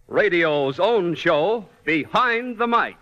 radio's own show, Behind the Mic.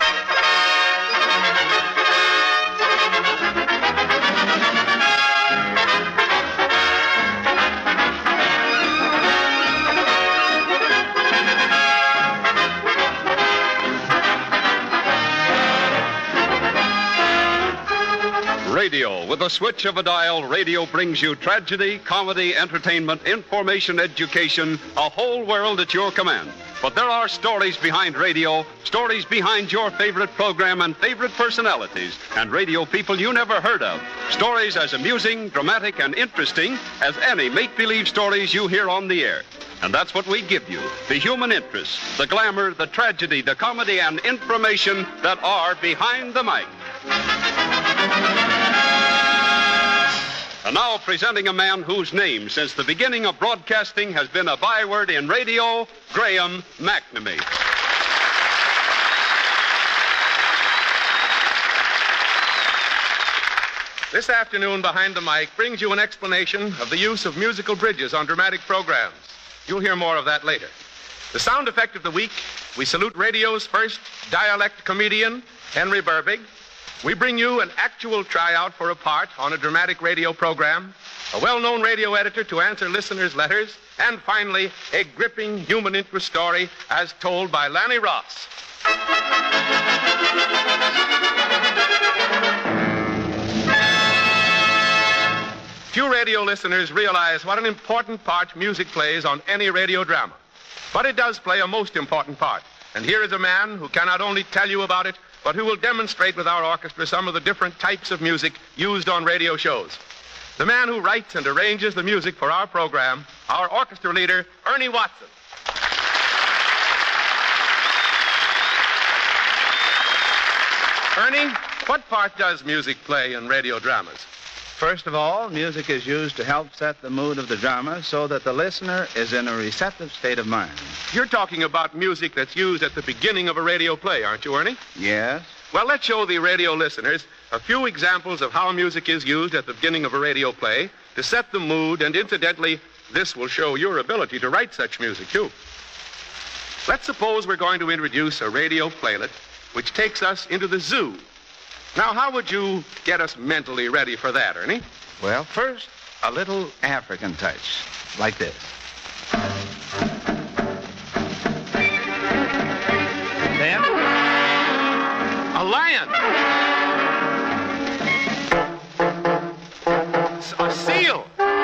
Radio. With a switch of a dial, radio brings you tragedy, comedy, entertainment, information, education, a whole world at your command. But there are stories behind radio, stories behind your favorite program and favorite personalities, and radio people you never heard of. Stories as amusing, dramatic, and interesting as any make-believe stories you hear on the air. And that's what we give you, the human interest, the glamour, the tragedy, the comedy, and information that are behind the mic. And now presenting a man whose name, since the beginning of broadcasting, has been a byword in radio, Graham McNamee. This afternoon, Behind the Mic brings you an explanation of the use of musical bridges on dramatic programs. You'll hear more of that later. The sound effect of the week, we salute radio's first dialect comedian, Henry Burbig. We bring you an actual tryout for a part on a dramatic radio program, a well-known radio editor to answer listeners' letters, and finally, a gripping human interest story as told by Lanny Ross. Few radio listeners realize what an important part music plays on any radio drama. But it does play a most important part. And here is a man who can not only tell you about it, but who will demonstrate with our orchestra some of the different types of music used on radio shows. The man who writes and arranges the music for our program, our orchestra leader, Ernie Watson. Ernie, what part does music play in radio dramas? First of all, music is used to help set the mood of the drama so that the listener is in a receptive state of mind. You're talking about music that's used at the beginning of a radio play, aren't you, Ernie? Yes. Well, let's show the radio listeners a few examples of how music is used at the beginning of a radio play to set the mood, and incidentally, this will show your ability to write such music, too. Let's suppose we're going to introduce a radio playlet which takes us into the zoo. Now, how would you get us mentally ready for that, Ernie? Well, first, a little African touch, like this. Then, a lion. A seal.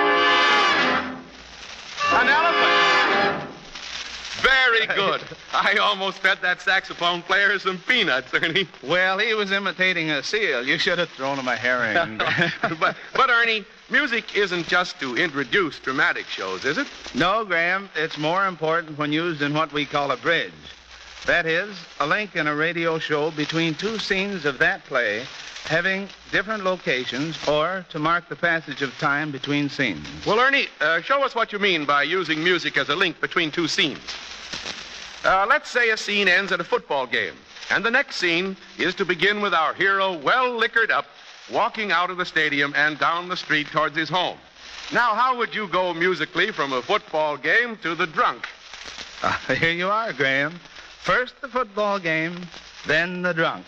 An elephant. Very good. I almost fed that saxophone player some peanuts, Ernie. Well, he was imitating a seal. You should have thrown him a herring. But, Ernie, music isn't just to introduce dramatic shows, is it? No, Graham. It's more important when used in what we call a bridge. That is, a link in a radio show between two scenes of that play having different locations or to mark the passage of time between scenes. Well, Ernie, show us what you mean by using music as a link between two scenes. Let's say a scene ends at a football game, and the next scene is to begin with our hero well liquored up, walking out of the stadium and down the street towards his home. Now, how would you go musically from a football game to the drunk? Here you are, Graham. First the football game, then the drunk.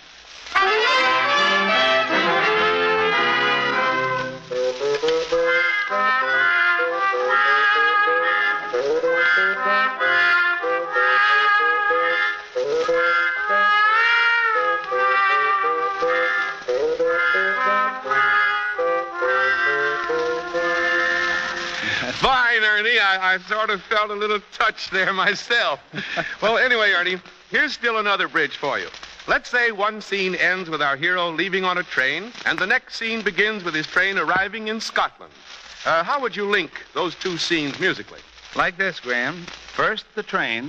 Fine, Ernie. I sort of felt a little touch there myself. Well, anyway, Ernie, here's still another bridge for you. Let's say one scene ends with our hero leaving on a train, and the next scene begins with his train arriving in Scotland. How would you link those two scenes musically? Like this, Graham. First, the train.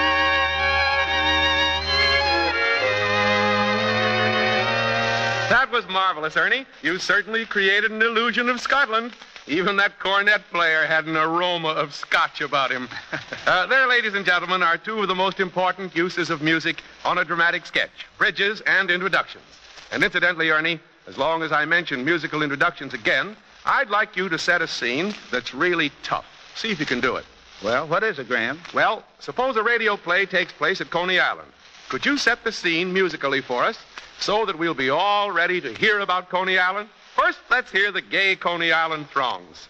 That was marvelous, Ernie. You certainly created an illusion of Scotland. Even that cornet player had an aroma of Scotch about him. There, ladies and gentlemen, are two of the most important uses of music on a dramatic sketch, bridges and introductions. And incidentally, Ernie, as long as I mention musical introductions again, I'd like you to set a scene that's really tough. See if you can do it. Well, what is it, Graham? Well, suppose a radio play takes place at Coney Island. Could you set the scene musically for us so that we'll be all ready to hear about Coney Island? First, let's hear the gay Coney Island throngs.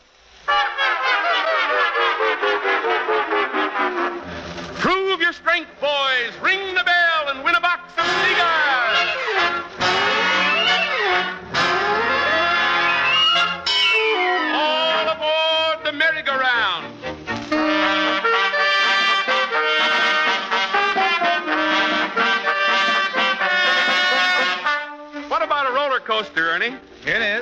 Prove your strength, boys. Ring the bell and win a box of cigars. All aboard the merry-go-round. What about a roller coaster, Ernie? Here it is.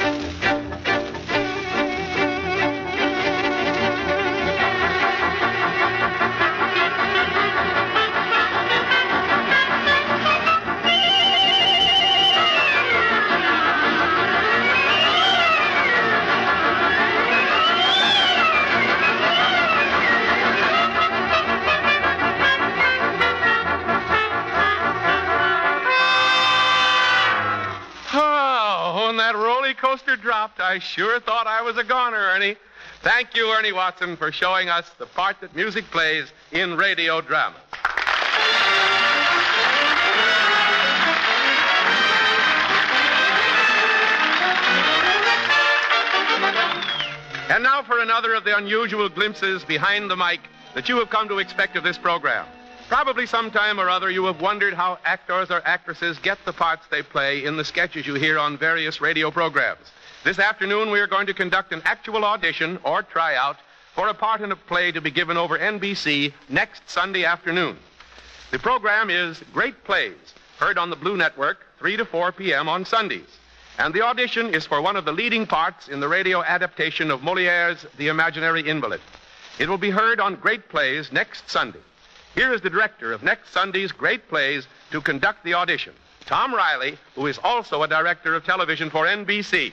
When that roller coaster dropped, I sure thought I was a goner, Ernie. Thank you, Ernie Watson, for showing us the part that music plays in radio drama. And now for another of the unusual glimpses behind the mic that you have come to expect of this program. Probably sometime or other you have wondered how actors or actresses get the parts they play in the sketches you hear on various radio programs. This afternoon we are going to conduct an actual audition or tryout for a part in a play to be given over NBC next Sunday afternoon. The program is Great Plays, heard on the Blue Network 3 to 4 p.m. on Sundays. And the audition is for one of the leading parts in the radio adaptation of Molière's The Imaginary Invalid. It will be heard on Great Plays next Sunday. Here is the director of next Sunday's Great Plays to conduct the audition, Tom Riley, who is also a director of television for NBC.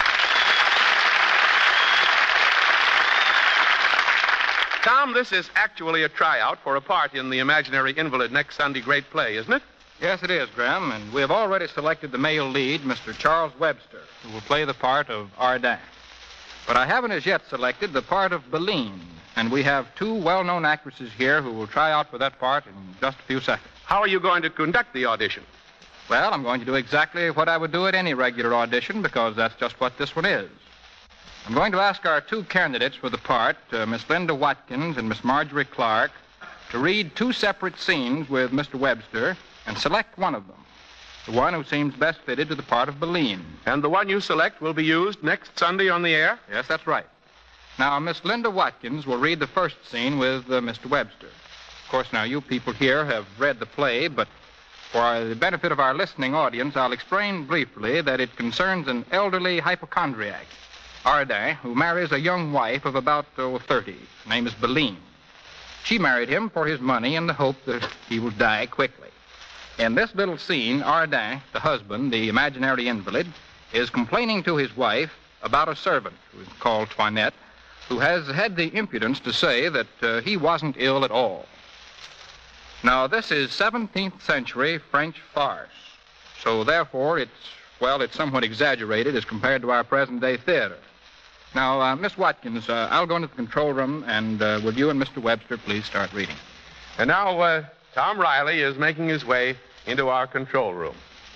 Tom, this is actually a tryout for a part in The Imaginary Invalid next Sunday Great Play, isn't it? Yes, it is, Graham, and we have already selected the male lead, Mr. Charles Webster, who will play the part of Ardan. But I haven't as yet selected the part of Beline, and we have two well-known actresses here who will try out for that part in just a few seconds. How are you going to conduct the audition? Well, I'm going to do exactly what I would do at any regular audition, because that's just what this one is. I'm going to ask our two candidates for the part, Miss Linda Watkins and Miss Marjorie Clark, to read two separate scenes with Mr. Webster and select one of them, the one who seems best fitted to the part of Beline. And the one you select will be used next Sunday on the air? Yes, that's right. Now, Miss Linda Watkins will read the first scene with Mr. Webster. Of course, now, you people here have read the play, but for the benefit of our listening audience, I'll explain briefly that it concerns an elderly hypochondriac, Ardan, who marries a young wife of about 30. Her name is Beline. She married him for his money in the hope that he will die quickly. In this little scene, Ardan, the husband, the imaginary invalid, is complaining to his wife about a servant who is called Toinette, who has had the impudence to say that he wasn't ill at all. Now, this is 17th century French farce, so therefore it's somewhat exaggerated as compared to our present-day theater. Now, Miss Watkins, I'll go into the control room, and would you and Mr. Webster please start reading? And now, Tom Riley is making his way into our control room.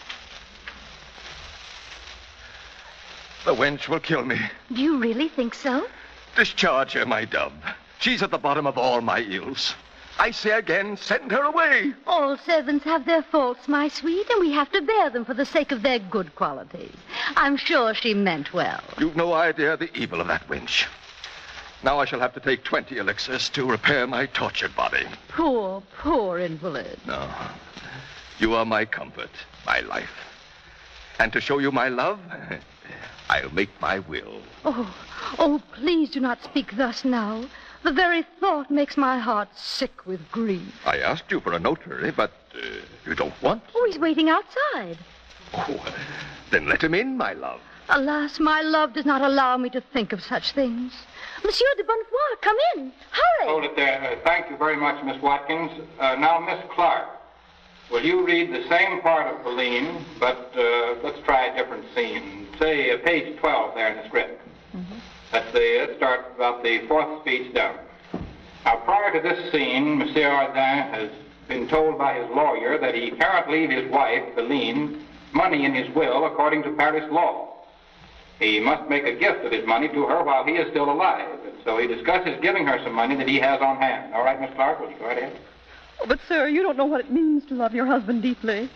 The wench will kill me. Do you really think so? Discharge her, my dove. She's at the bottom of all my ills. I say again, send her away. All servants have their faults, my sweet, and we have to bear them for the sake of their good qualities. I'm sure she meant well. You've no idea the evil of that wench. Now I shall have to take 20 elixirs to repair my tortured body. Poor, poor invalid. No. You are my comfort, my life. And to show you my love, I'll make my will. Oh, please do not speak thus now. The very thought makes my heart sick with grief. I asked you for a notary, but you don't want. Oh, he's waiting outside. Oh, then let him in, my love. Alas, my love does not allow me to think of such things. Monsieur de Bonnefoy, come in. Hurry. Hold it there. Thank you very much, Miss Watkins. Now, Miss Clark, will you read the same part of Bellini, but let's try a different scene. Say page 12 there in the script. Mm-hmm. Let's start about the fourth speech down. Now, prior to this scene, Monsieur Ardin has been told by his lawyer that he cannot leave his wife, Bellini, money in his will according to Paris law. He must make a gift of his money to her while he is still alive. And so he discusses giving her some money that he has on hand. All right, Miss Clark, will you go right ahead? Oh, but, sir, you don't know what it means to love your husband deeply.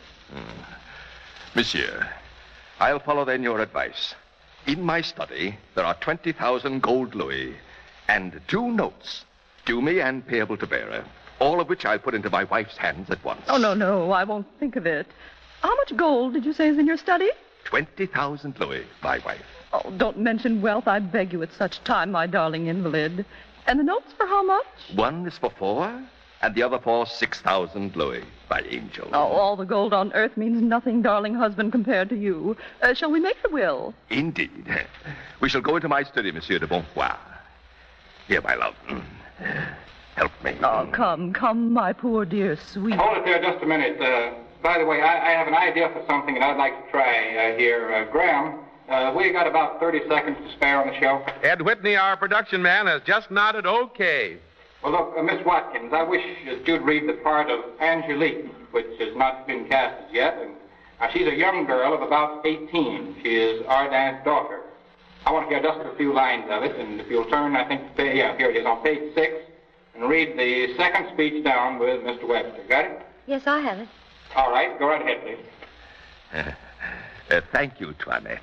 Monsieur, I'll follow then your advice. In my study, there are 20,000 gold louis and 2 notes, due me and payable to bearer, all of which I'll put into my wife's hands at once. Oh, no, I won't think of it. How much gold did you say is in your study? 20,000 louis, my wife. Oh, don't mention wealth, I beg you, at such time, my darling invalid. And the notes for how much? One is for 4, and the other for 6,000 louis, my angel. Oh, all the gold on earth means nothing, darling husband, compared to you. Shall we make the will? Indeed. We shall go into my study, Monsieur de Bonnefoy. Here, my love. Help me. Oh, come, my poor dear sweet. Hold it there just a minute. By the way, I have an idea for something that I'd like to try here. Graham, we got about 30 seconds to spare on the show. Ed Whitney, our production man, has just nodded okay. Well, look, Miss Watkins, I wish you'd read the part of Angelique, which has not been cast as yet. And she's a young girl of about 18. She is Ardin's daughter. I want to hear just a few lines of it, and if you'll turn, I think, here it is, on page 6, and read the second speech down with Mr. Webster. Got it? Yes, I have it. All right, go right ahead, please. Thank you, Toinette.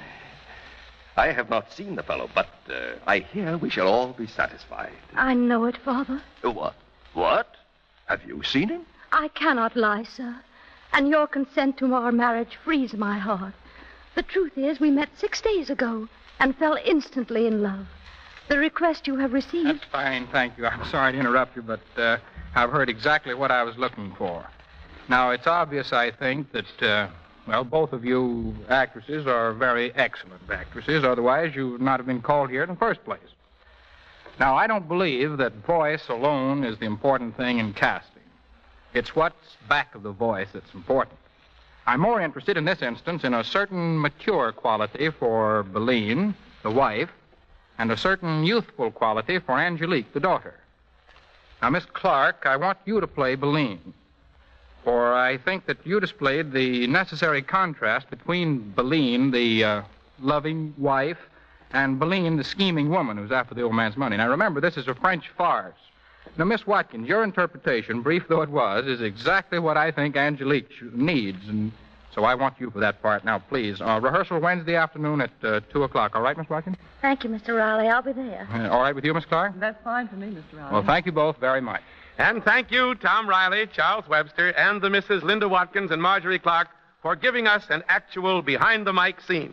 I have not seen the fellow, but I hear we shall all be satisfied. I know it, Father. What? Have you seen him? I cannot lie, sir. And your consent to our marriage frees my heart. The truth is, we met 6 days ago and fell instantly in love. The request you have received... That's fine, thank you. I'm sorry to interrupt you, but I've heard exactly what I was looking for. Now, it's obvious, I think, that, both of you actresses are very excellent actresses. Otherwise, you would not have been called here in the first place. Now, I don't believe that voice alone is the important thing in casting. It's what's back of the voice that's important. I'm more interested in this instance in a certain mature quality for Bellini, the wife, and a certain youthful quality for Angelique, the daughter. Now, Miss Clark, I want you to play Bellini. For I think that you displayed the necessary contrast between Bellini, the loving wife, and Bellini, the scheming woman who's after the old man's money. Now, remember, this is a French farce. Now, Miss Watkins, your interpretation, brief though it was, is exactly what I think Angelique needs, and so I want you for that part. Now, please, rehearsal Wednesday afternoon at 2 o'clock. All right, Miss Watkins? Thank you, Mr. Riley. I'll be there. All right with you, Miss Clark? That's fine for me, Mr. Riley. Well, thank you both very much. And thank you, Tom Riley, Charles Webster, and the Mrs. Linda Watkins and Marjorie Clark for giving us an actual behind-the-mic scene.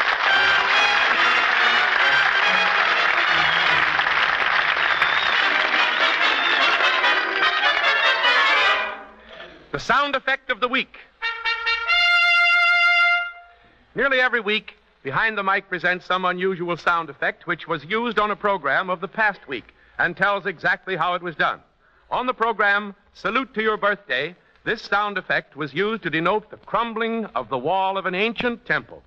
The sound effect of the week. Nearly every week, Behind the Mic presents some unusual sound effect which was used on a program of the past week and tells exactly how it was done. On the program, Salute to Your Birthday, this sound effect was used to denote the crumbling of the wall of an ancient temple.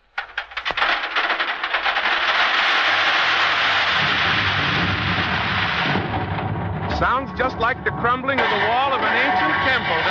Sounds just like the crumbling of the wall of an ancient temple,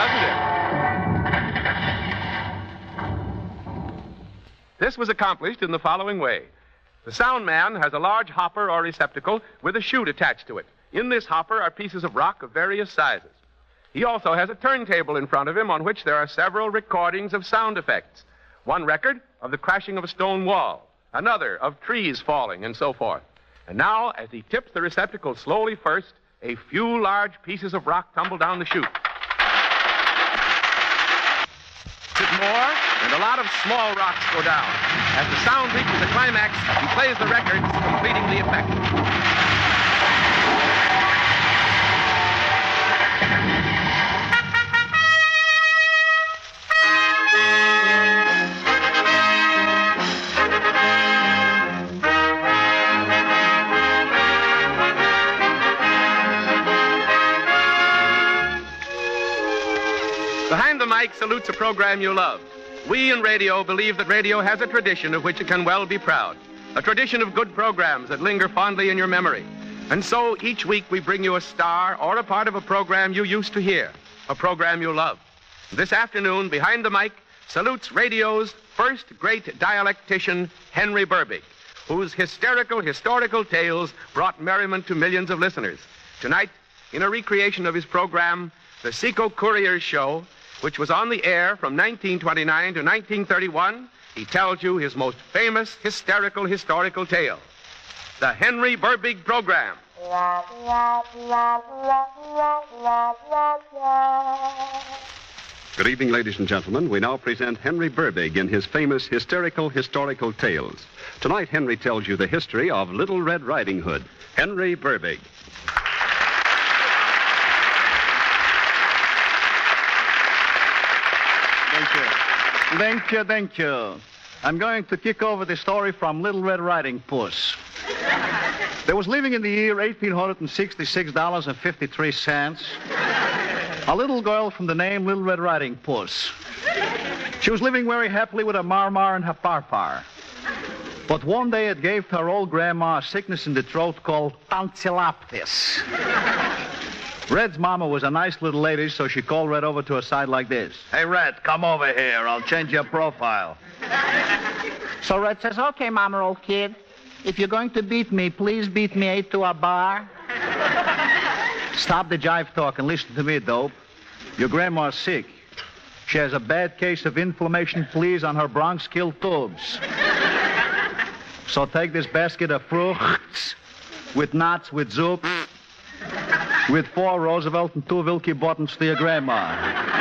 doesn't it? This was accomplished in the following way. The sound man has a large hopper or receptacle with a chute attached to it. In this hopper are pieces of rock of various sizes. He also has a turntable in front of him on which there are several recordings of sound effects. One record of the crashing of a stone wall, another of trees falling, and so forth. And now, as he tips the receptacle slowly first, a few large pieces of rock tumble down the chute. Bit more, and a lot of small rocks go down. As the sound reaches the climax, he plays the records, completing the effect. Behind the Mic salutes a program you love. We in radio believe that radio has a tradition of which it can well be proud. A tradition of good programs that linger fondly in your memory. And so each week we bring you a star or a part of a program you used to hear, a program you love. This afternoon, Behind the Mic salutes radio's first great dialectician, Henry Burbig, whose hysterical historical tales brought merriment to millions of listeners. Tonight, in a recreation of his program, The Seco Courier's Show, which was on the air from 1929 to 1931, he tells you his most famous hysterical historical tale, the Henry Burbig Program. Good evening, ladies and gentlemen. We now present Henry Burbig in his famous hysterical historical tales. Tonight, Henry tells you the history of Little Red Riding Hood. Henry Burbig. Thank you. I'm going to kick over the story from Little Red Riding Puss. There was living in the year $1,866.53 a little girl from the name Little Red Riding Puss. She was living very happily with her mar and her par. But one day it gave to her old grandma a sickness in the throat called tonsillitis. Red's mama was a nice little lady, so she called Red over to her side like this. Hey, Red, come over here. I'll change your profile. So Red says, okay, Mama, old kid. If you're going to beat me, please beat me 8 to a bar. Stop the jive talk and listen to me, dope. Your grandma's sick. She has a bad case of inflammation fleas on her bronchial tubes. So take this basket of fruits with nuts, with soup, with 4 Roosevelt and 2 Wilkie buttons to your grandma.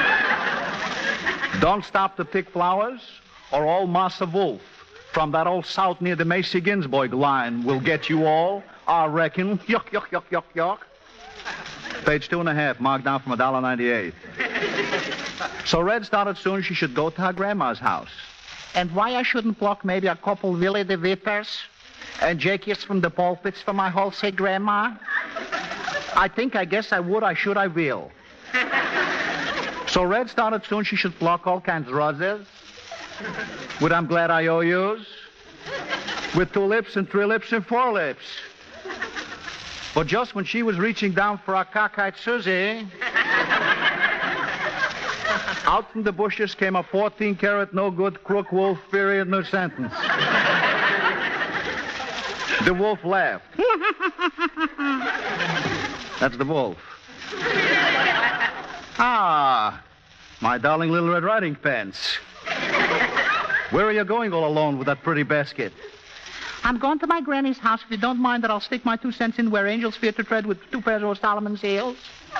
Don't stop to pick flowers, or old Massa Wolf from that old south near the Macy Ginsburg line will get you all, I reckon. Yuck. Page 2.5, marked down from $1.98. So Red started soon she should go to her grandma's house. And why I shouldn't pluck maybe a couple Willie the Whippers and Jakeys from the pulpits for my wholesale grandma? I guess I would, I should, I will. So Red started soon she should pluck all kinds of roses. With I'm glad I owe yous. With 2 lips and 3 lips and 4 lips. But just when she was reaching down for a cockeyed Susie, out from the bushes came a 14-carat no-good crook wolf, period, no sentence. The wolf laughed. That's the wolf. Ah, my darling Little Red Riding Pants. Where are you going all alone with that pretty basket? I'm going to my granny's house. If you don't mind that I'll stick my 2 cents in where angels fear to tread with 2 pairs of Solomon's heels.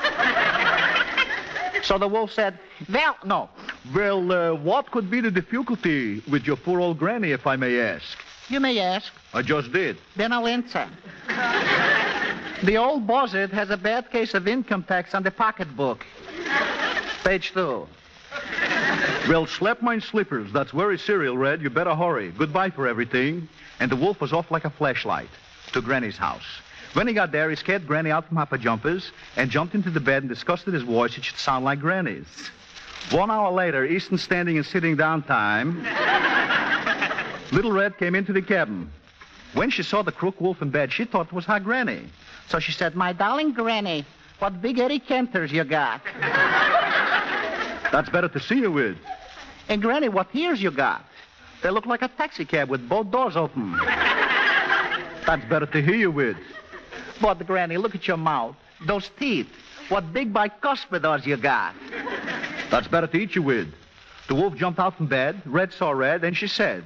So the wolf said, Well, what could be the difficulty with your poor old granny, if I may ask? You may ask. I just did. Then I'll answer. The old buzzard has a bad case of income tax on the pocketbook. Page 2. Well, slap my slippers. That's very serial, Red. You better hurry. Goodbye for everything. And the wolf was off like a flashlight to Granny's house. When he got there, he scared Granny out from her pajamas and jumped into the bed and discussed with his voice it should sound like Granny's. 1 hour later, Eastern standing and sitting down time, Little Red came into the cabin. When she saw the crook wolf in bed, she thought it was her Granny. So she said, My darling Granny, what big Eddie Kenters you got? That's better to see you with. And Granny, what ears you got? They look like a taxi cab with both doors open. That's better to hear you with. But Granny, look at your mouth. Those teeth. What big bicuspids you got? That's better to eat you with. The wolf jumped out from bed. Red saw Red, and she said,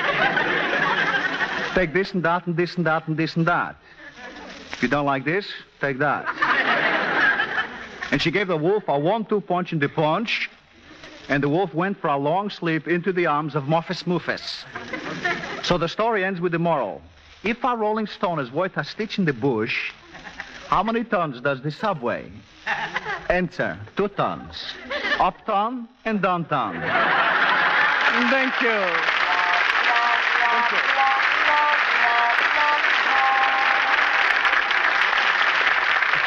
Take this and that and this and that and this and that. If you don't like this, take that. And she gave the wolf a 1-2 punch in the punch, and the wolf went for a long sleep into the arms of Muffus Muffus. So the story ends with the moral. If a rolling stone is worth a stitch in the bush, how many tons does the subway? Answer, 2 tons. Uptown and downtown. Thank you.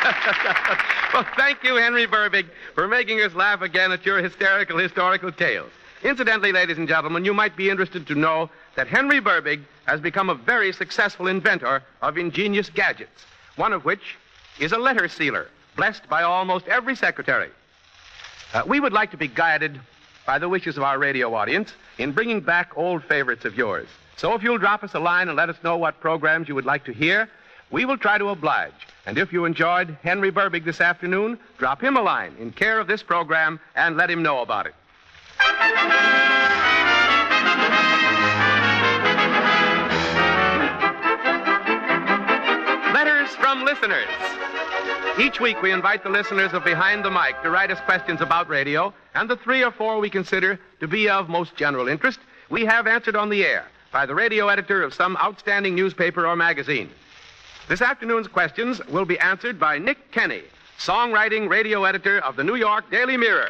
Well, thank you, Henry Burbig, for making us laugh again at your hysterical historical tales. Incidentally, ladies and gentlemen, you might be interested to know that Henry Burbig has become a very successful inventor of ingenious gadgets, one of which is a letter sealer, blessed by almost every secretary. We would like to be guided by the wishes of our radio audience in bringing back old favorites of yours. So if you'll drop us a line and let us know what programs you would like to hear, we will try to oblige. And if you enjoyed Henry Burbig this afternoon, drop him a line in care of this program and let him know about it. Letters from listeners. Each week we invite the listeners of Behind the Mic to write us questions about radio, and the 3 or 4 we consider to be of most general interest, we have answered on the air by the radio editor of some outstanding newspaper or magazine. This afternoon's questions will be answered by Nick Kenny, songwriting radio editor of the New York Daily Mirror.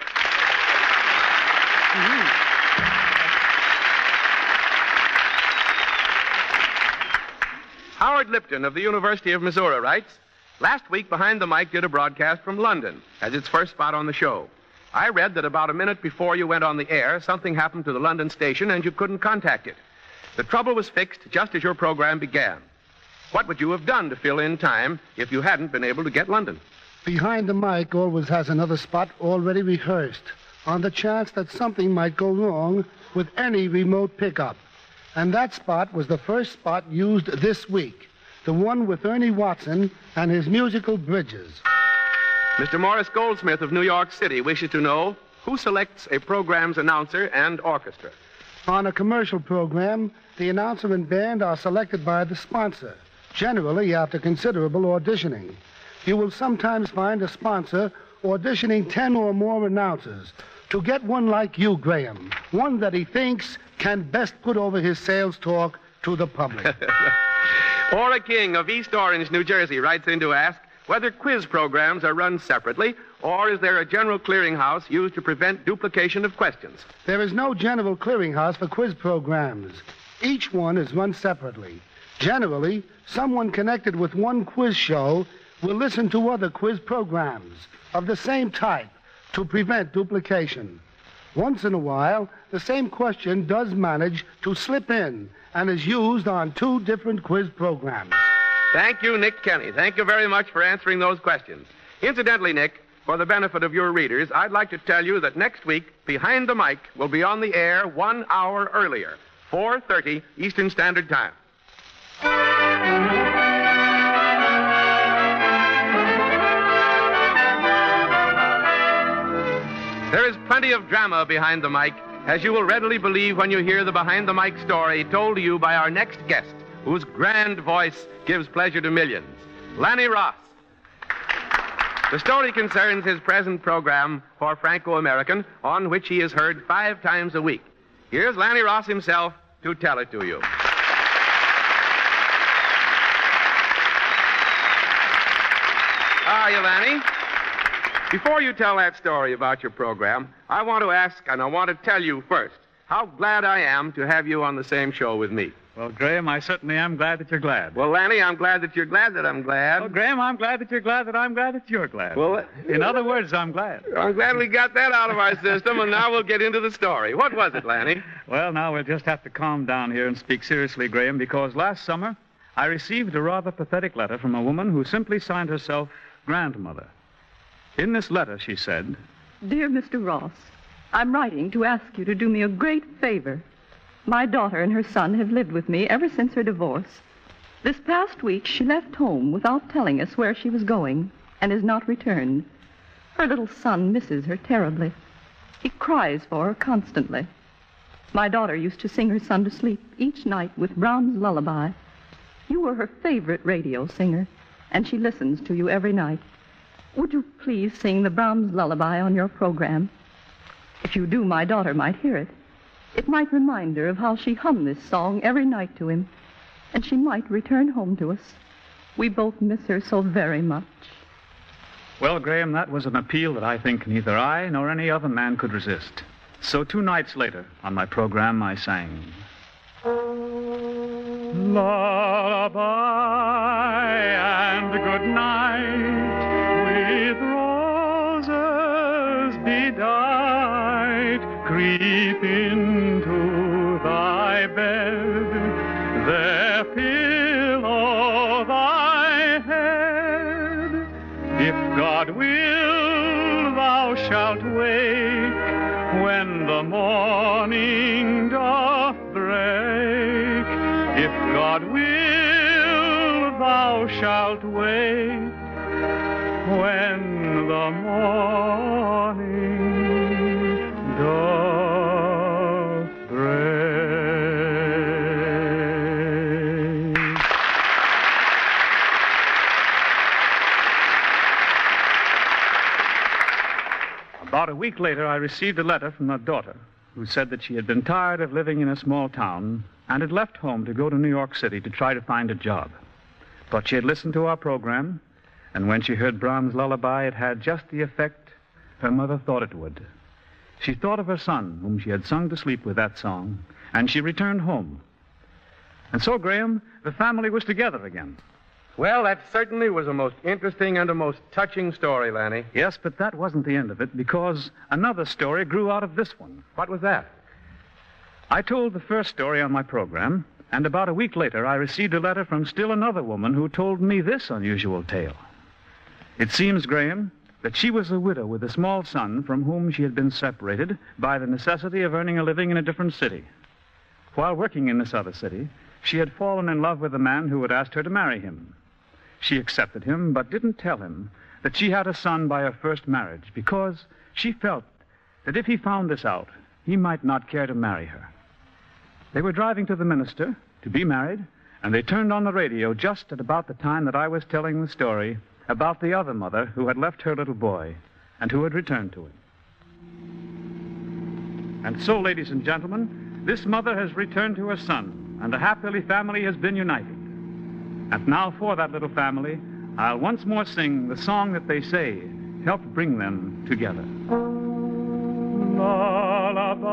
Howard Lipton of the University of Missouri writes, last week Behind the Mic did a broadcast from London as its first spot on the show. I read that about a minute before you went on the air, something happened to the London station and you couldn't contact it. The trouble was fixed just as your program began. What would you have done to fill in time if you hadn't been able to get London? Behind the Mic always has another spot already rehearsed on the chance that something might go wrong with any remote pickup. And that spot was the first spot used this week, the one with Ernie Watson and his musical bridges. Mr. Morris Goldsmith of New York City wishes to know who selects a program's announcer and orchestra. On a commercial program, the announcer and band are selected by the sponsor, generally after considerable auditioning. You will sometimes find a sponsor auditioning 10 or more announcers to get one like you, Graham, one that he thinks can best put over his sales talk to the public. Ora King of East Orange, New Jersey, writes in to ask whether quiz programs are run separately or is there a general clearinghouse used to prevent duplication of questions? There is no general clearinghouse for quiz programs. Each one is run separately. Generally, someone connected with one quiz show will listen to other quiz programs of the same type to prevent duplication. Once in a while, the same question does manage to slip in and is used on 2 different quiz programs. Thank you, Nick Kenny. Thank you very much for answering those questions. Incidentally, Nick, for the benefit of your readers, I'd like to tell you that next week, Behind the Mic will be on the air 1 hour earlier, 4:30 Eastern Standard Time. There is plenty of drama behind the mic, as you will readily believe when you hear the Behind the Mic story told to you by our next guest, whose grand voice gives pleasure to millions, Lanny Ross. The story concerns his present program for Franco-American, on which he is heard 5 times a week. Here's Lanny Ross himself to tell it to you. How are you, Lanny? Before you tell that story about your program, I want to ask, and I want to tell you first, how glad I am to have you on the same show with me. Well, Graham, I certainly am glad that you're glad. Well, Lanny, I'm glad that you're glad that I'm glad. Well, Graham, I'm glad that you're glad that I'm glad that you're glad. Well, in other words, I'm glad. I'm glad we got that out of our system, and now we'll get into the story. What was it, Lanny? Well, now we'll just have to calm down here and speak seriously, Graham, because last summer I received a rather pathetic letter from a woman who simply signed herself grandmother. In this letter, she said, Dear Mr. Ross, I'm writing to ask you to do me a great favor. My daughter and her son have lived with me ever since her divorce. This past week, she left home without telling us where she was going and has not returned. Her little son misses her terribly. He cries for her constantly. My daughter used to sing her son to sleep each night with Brahms' lullaby. You were her favorite radio singer, and she listens to you every night. Would you please sing the Brahms lullaby on your program? If you do, my daughter might hear it. It might remind her of how she hummed this song every night to him, and she might return home to us. We both miss her so very much. Well, Graham, that was an appeal that I think neither I nor any other man could resist. So 2 nights later, on my program, I sang, Lullaby and good night. night creep into thy bed, there pillow thy head. If God will, thou shalt wake when the morning doth break. If God will, thou shalt wake when the morning doth break. About a week later, I received a letter from a daughter who said that she had been tired of living in a small town and had left home to go to New York City to try to find a job. But she had listened to our program, and when she heard Brahms' lullaby, it had just the effect her mother thought it would. She thought of her son, whom she had sung to sleep with that song, and she returned home. And so, Graham, the family was together again. Well, that certainly was a most interesting and a most touching story, Lanny. Yes, but that wasn't the end of it, because another story grew out of this one. What was that? I told the first story on my program, and about a week later I received a letter from still another woman who told me this unusual tale. It seems, Graham, that she was a widow with a small son from whom she had been separated by the necessity of earning a living in a different city. While working in this other city, she had fallen in love with a man who had asked her to marry him. She accepted him, but didn't tell him that she had a son by her first marriage, because she felt that if he found this out, he might not care to marry her. They were driving to the minister to be married, and they turned on the radio just at about the time that I was telling the story about the other mother who had left her little boy and who had returned to him. And so, ladies and gentlemen, this mother has returned to her son, and a happily family has been united. And now for that little family, I'll once more sing the song that they say helped bring them together. Lullaby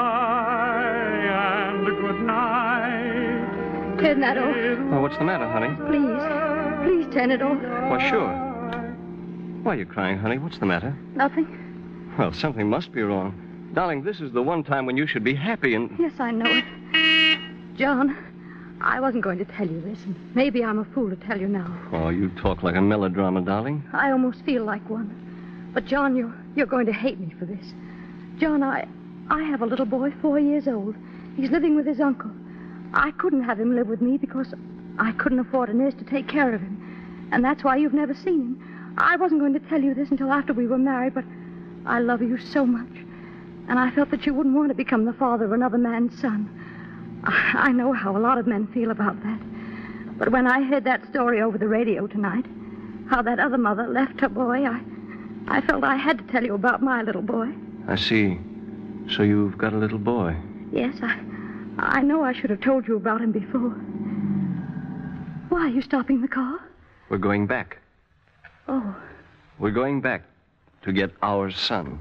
and good night. Turn that off. Oh, what's the matter, honey? Please turn it off. Well, sure. Why are you crying, honey? What's the matter? Nothing. Well, something must be wrong. Darling, this is the one time when you should be happy and... Yes, I know it. John, I wasn't going to tell you this, and maybe I'm a fool to tell you now. Oh, you talk like a melodrama, darling. I almost feel like one. But, John, you're going to hate me for this. John, I have a little boy, 4 years old. He's living with his uncle. I couldn't have him live with me because I couldn't afford a nurse to take care of him. And that's why you've never seen him. I wasn't going to tell you this until after we were married, but I love you so much. And I felt that you wouldn't want to become the father of another man's son. I know how a lot of men feel about that. But when I heard that story over the radio tonight, how that other mother left her boy, I felt I had to tell you about my little boy. I see. So you've got a little boy. Yes, I know I should have told you about him before. Why are you stopping the car? We're going back. Oh. We're going back to get our son.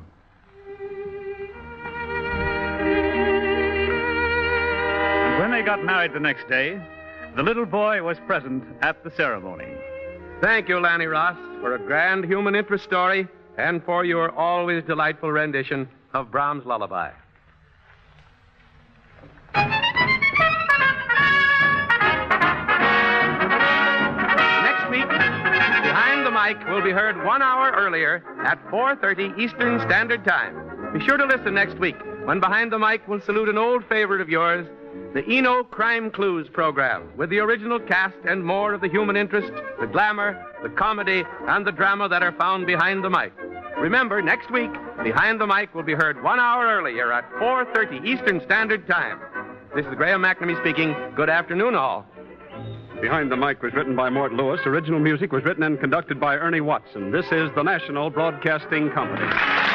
And when they got married the next day, the little boy was present at the ceremony. Thank you, Lanny Ross, for a grand human interest story and for your always delightful rendition of Brahms' Lullaby. Next week, Behind the Mic will be heard 1 hour earlier at 4:30 Eastern Standard Time. Be sure to listen next week when Behind the Mic will salute an old favorite of yours, the Eno Crime Clues program, with the original cast and more of the human interest, the glamour, the comedy, and the drama that are found behind the mic. Remember, next week, Behind the Mic will be heard 1 hour earlier at 4:30 Eastern Standard Time. This is Graham McNamee speaking. Good afternoon, all. Behind the Mic was written by Mort Lewis. Original music was written and conducted by Ernie Watson. This is the National Broadcasting Company.